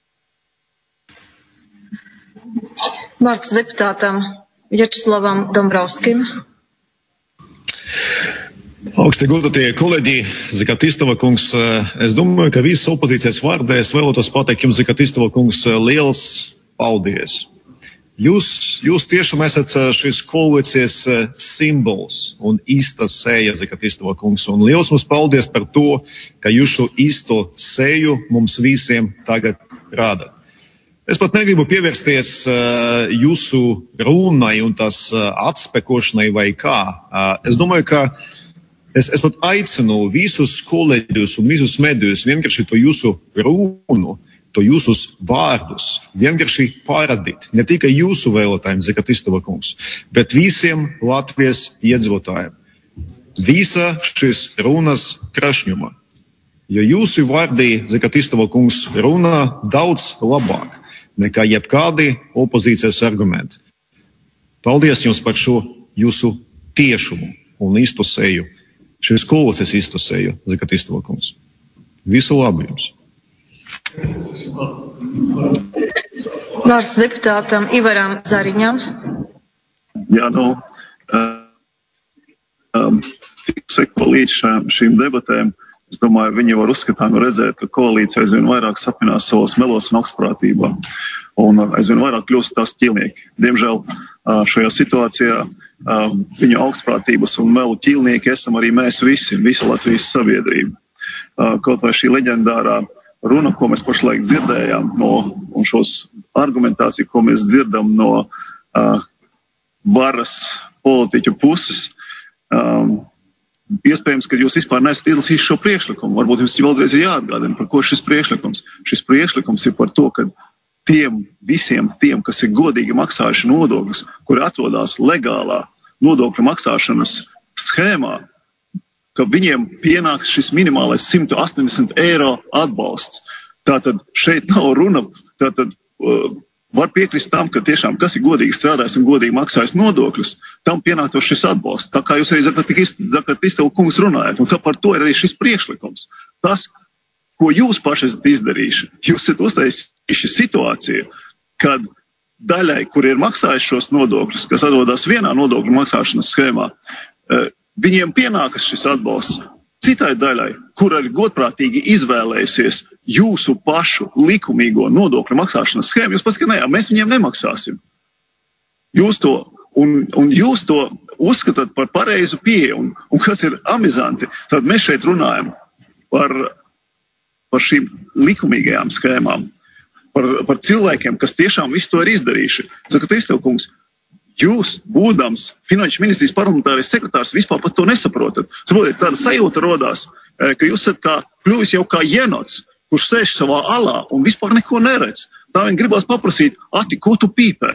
Vārds deputātam Vjačeslavam Dombrovskim. Augsti godātie kolēģi, Zakatistova kungs, es domāju, ka visas opozīcijas vārdā es vēlētos pateikt jums, Zakatistova kungs, liels paldies. Jūs tiešām esat šīs koalīcijas simbols un īsta seja, Zakatistova kungs, un liels mums paldies par to, ka jūs šo īsto seju mums visiem tagad rādat. Es pat negribu pievērsties jūsu runai un tās atspekošanai vai kā. Es domāju, ka es pat aicinu visus kolēģus un visus medijus vienkārši to jūsu runu to jūsus vārdus vienkārši pārādīt ne tikai jūsu vēlētājiem, Zakatistova kungs, bet visiem Latvijas iedzīvotājiem. Visa šis runas krašņuma. Jo jūsu vārdi, Zakatistova kungs, runā daudz labāk nekā jebkādi opozīcijas argumenti. Paldies jums par šo jūsu tiešumu un iztusēju. Šis kolocijas iztusēju, Zakatistova kungs. Visu labu jums. Vārds deputātam Ivaram Zariņam. Jā, tik seko līdz šīm debatēm. Es domāju, viņi var uzskatām redzēt, ka koalīcija aizvien vairāk sapinās savos melos un augstprātībā. Un aizvien vairāk kļūst tās ķīlnieki. Diemžēl šajā situācijā viņu augstprātības un melu ķīlnieki esam arī mēs visi, visa Latvijas sabiedrība. Kaut vai šī leģendārā runa, ko mēs pašlaik dzirdējām, un šos argumentāciju, ko mēs dzirdam no varas politiķu puses, iespējams, ka jūs vispār neesat izlasījuši šo priekšlikumu. Varbūt jums vēlreiz ir jāatgādina, par ko šis priekšlikums. Šis priekšlikums ir par to, ka visiem tiem, kas ir godīgi maksājuši nodokļus, kuri atrodas legālā nodokļu maksāšanas schēmā, ka viņiem pienāks šis minimālais 180 eiro atbalsts. Tātad šeit nav runa, var piekrist tam, ka tiešām, kas ir godīgi strādājis un godīgi maksājis nodokļus, tam pienāktos šis atbalsts. Tā kā jūs arī Zakatistova kungs runājat, un tā par to ir arī šis priekšlikums. Tas, ko jūs paši esat izdarījuši, jūs esat uztaisījuši situāciju, kad daļai, kur ir maksājuši šos nodokļus, kas atrodas vienā nodokļu maksāšanas schēmā, viņiem pienākas šis atbalsts. Citai daļai, kur arī godprātīgi izvēlējusies jūsu pašu likumīgo nodokļu maksāšanas schēmu, jūs pasakāt, nē, mēs viņiem nemaksāsim. Jūs to uzskatāt par pareizu pieeju, un kas ir amizanti, tad mēs šeit runājam par šīm likumīgajām schēmām, par cilvēkiem, kas tiešām visu to ir izdarījuši. Zakatistova kungs, jūs, būdams Finanšu ministrijas parlamentārais sekretārs, vispār pat to nesaprotat. Saprotiet, tāda sajūta rodās, ka jūs esat kļuvis jau kā jenots, kurš sēž savā alā un vispār neko neredz. Tā vien gribās paprasīt, Ati, ko tu pīpē?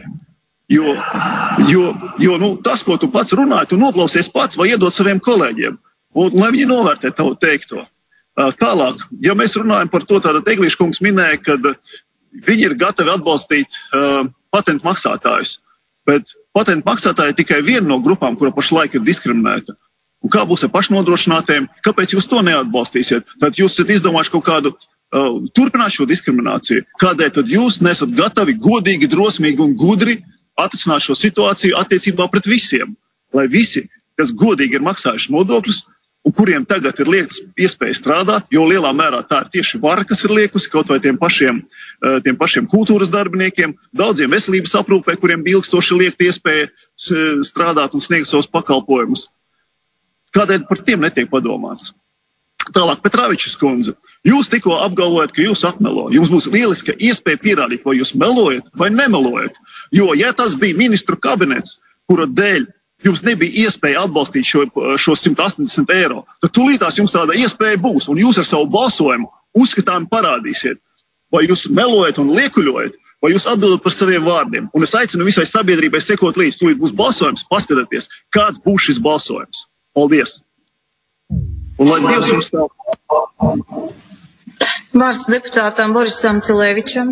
Jo tas, ko tu pats runāji, tu noklausies pats vai iedot saviem kolēģiem, un lai viņi novērtē tavu teikto. Tālāk, ja mēs runājam par to, tāda Eglīša kungs minēja, ka viņi ir gatavi atbalstīt patentu maksātājus. Bet patentu maksātāji ir tikai viena no grupām, kura pašlaik ir diskriminēta. Un kā būs ar pašnodrošinātiem? Kāpēc jūs to neatbalstīsiet? Tad jūs esat izdomājuši kaut kādu turpināt šo diskrimināciju. Kādēļ tad jūs nesat gatavi godīgi, drosmīgi un gudri atrisināt šo situāciju attiecībā pret visiem? Lai visi, kas godīgi ir maksājuši nodokļus, un kuriem tagad ir liekts iespēja strādāt, jo lielā mērā tā ir tieši vara, kas ir liekusi kaut vai tiem pašiem kultūras darbiniekiem, daudziem veselības aprūpē, kuriem bija ilgstoši liekta iespēja strādāt un sniegt savus pakalpojumus. Kādēļ par tiem netiek padomāts? Tālāk, Petravičs kundze, jūs tikko apgalvojat, ka jūs apmelo. Jums būs lieliska iespēja pierādīt, vai jūs melojat vai nemelojat. Jo, ja tas bija ministru kabinets, kura dēļ jums nebija iespēja atbalstīt šo 180 eiro, tad tūlītās jums tāda iespēja būs, un jūs ar savu balsojumu uzskatām parādīsiet, vai jūs melojat un liekuļojat, vai jūs atbildat par saviem vārdiem. Un es aicinu visai sabiedrībai sekot līdz, tūlīt būs balsojums, paskatieties, kāds būs šis balsojums. Paldies! Un lai Dievs jums tā. Vārds deputātam Borisam Cilēvičam.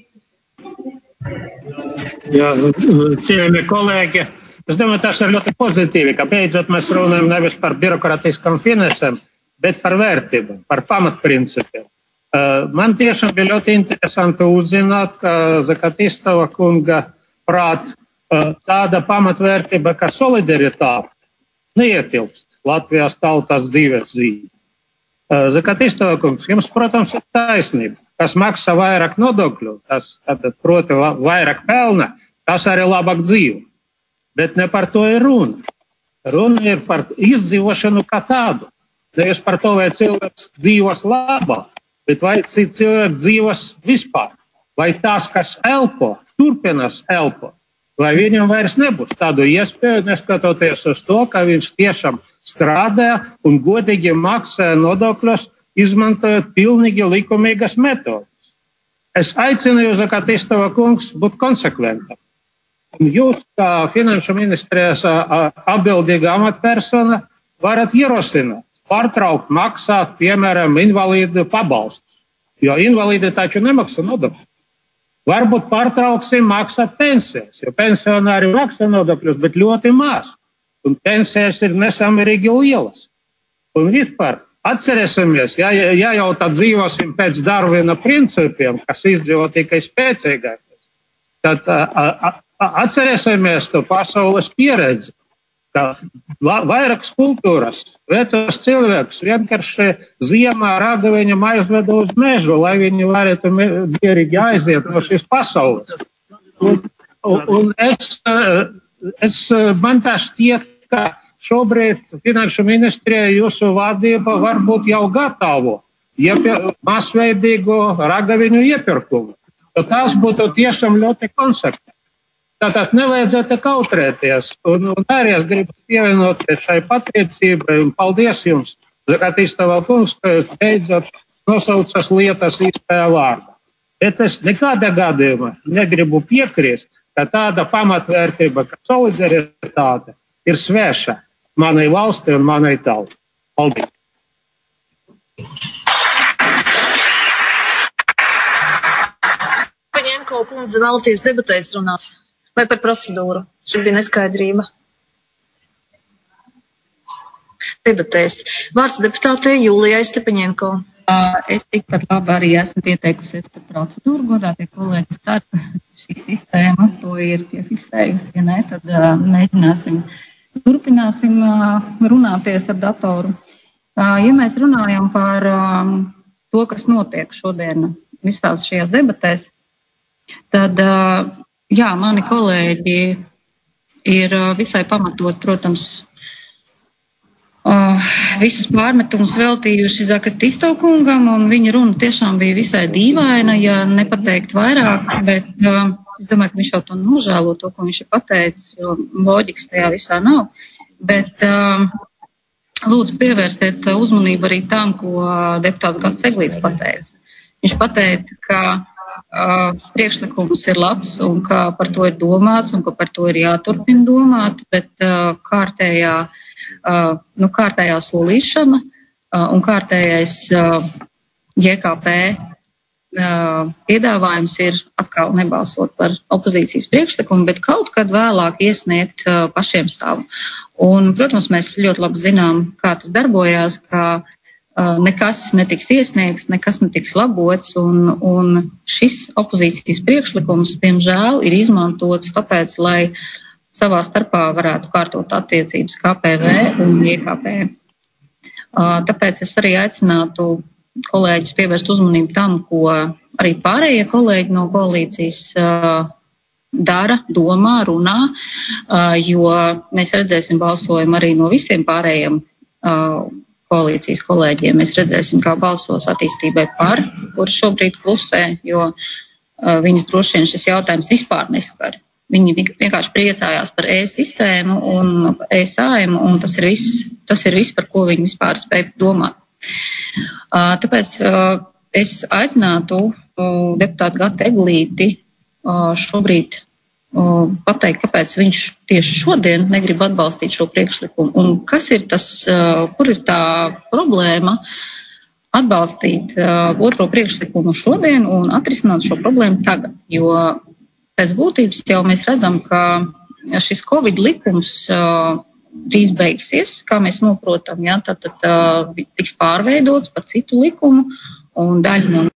Jā, cienījamie kolēģi, es domāju, tas ir ļoti pozitīvi, ka beidzot mēs runājam nevis par birokratiskām finansēm, bet par vērtībām, par pamatprincipiem. Man tiešām bija ļoti interesanti uzzināt, ka Zakatistova kunga prāt tāda pamatvērtība, kā solidaritāte, neietilpst Latvijas tautas dzīves dzīve. Zakatistova kungs, jums, protams, ir taisnība. Kas maksā vairāk nodokļu, tas, proti, vairāk pelna, tas arī labāk dzīvo. Bet ne par to ir runa. Runa ir par izdzīvošanu kā tādu. Nevis par to, vai cilvēks dzīvos labāk, bet vai cilvēks dzīvos vispār. Vai tas, kas elpo, turpinās elpot. Vai viņam vairs nebūs tādu iespēju, neskatoties uz to, ka viņš tiešām strādā un godīgi maksā nodokļus, izmantojot pilnīgi likumīgas metodas. Es aicinu jūs, Zakatistova kungs, būt konsekventam. Jūs, kā finanšu ministrijas atbildīga amatpersona, varat ierosināt, pārtraukt maksāt, piemēram, invalīdu pabalstus, jo invalīdi taču nemaksā nodokļus. Varbūt pārtrauksim maksāt pensijas, jo pensionāri maksā nodokļus, bet ļoti maz. Un pensijas ir nesamērīgi lielas. Un vispār atcerēsimies, ja jau tā dzīvosim pēc Darvina principiem, kas izdzīvo tikai spēcīgākais, tad atcerēsimies to pasaules pieredzi, ka vairākas kultūras, vecos cilvēkus vienkārši ziemā ragaviņam aizveda uz mežu, lai viņi varētu mierīgi aiziet no šīs pasaules. Un man tā šķiet, ka šobrīd finanšu ministrija jūsu vadība varbūt jau gatavo masveidīgu ragaviņu iepirkumu. Tas būtu tiešām ļoti konsekventi. Tātad nevajadzētu kautrēties. Un arī es gribu pievienoties šai pateicībai un paldies jums, Zakatistova kungs, ka jūs beidzot nosaucas lietas īstajā vārdā. Bet es nekādā gadījumā negribu piekrist, ka tāda pamatvērtība, ka solidaritāte ir sveša manai valsti un manai tautai. Paldies! Paņēnko kundze vēlties debatēs runāt. Vai par procedūru? Šī bija neskaidrība. Debatēs. Vārds deputātei Jūlijai Stepaņenko. Es tikpat labi arī esmu pieteikusies par procedūru. Godātie kolēģi, es ceru, ka šī sistēma to ir piefiksējusi. Ja ne, tad turpināsim runāties ar datoru. Ja mēs runājam par to, kas notiek šodien visās šajās debatēs, tad jā, mani kolēģi ir visai pamatot, protams, visus pārmetumus veltījuši Zakatistova kungam, un viņa runa tiešām bija visai dīvaina, ja nepateikt vairāk, bet es domāju, ka viņš jau to nožēlo, to, ko viņš ir pateicis, jo loģikas tajā visā nav. Bet lūdzu pievērsiet uzmanību arī tam, ko deputāts Gatis Eglīts pateica. Viņš pateica, ka priekšlikums ir labs un ka par to ir domāts un ka par to ir jāturpina domāt, bet kārtējā solīšana un kārtējais JKP piedāvājums ir atkal nebalsot par opozīcijas priekšlikumu, bet kaut kad vēlāk iesniegt pašiem savu. Un, protams, mēs ļoti labi zinām, kā tas darbojās, ka nekas netiks iesniegts, nekas netiks labots, un šis opozīcijas priekšlikums, diemžēl, ir izmantots tāpēc, lai savā starpā varētu kārtot attiecības KPV un JKP. Tāpēc es arī aicinātu kolēģis pievērst uzmanību tam, ko arī pārējie kolēģi no koalīcijas dara, domā, runā, jo mēs redzēsim balsojumu arī no visiem pārējiem koalīcijas kolēģiem. Mēs redzēsim, kā balsos attīstībai par, kur šobrīd klusē, jo viņus droši vien šis jautājums vispār neskar. Viņi vienkārši priecājās par e-sistēmu un e-saimu, un tas ir viss, par ko viņi vispār spēj domāt. Tāpēc es aicinātu deputātu Gatu Eglīti šobrīd pateikt, kāpēc viņš tieši šodien negrib atbalstīt šo priekšlikumu un kas ir tas, kur ir tā problēma atbalstīt otro priekšlikumu šodien un atrisināt šo problēmu tagad, jo pēc būtības jau mēs redzam, ka šis Covid likums drīz beigsies, kā mēs noprotam, ja, tad tiks pārveidots par citu likumu un daļa no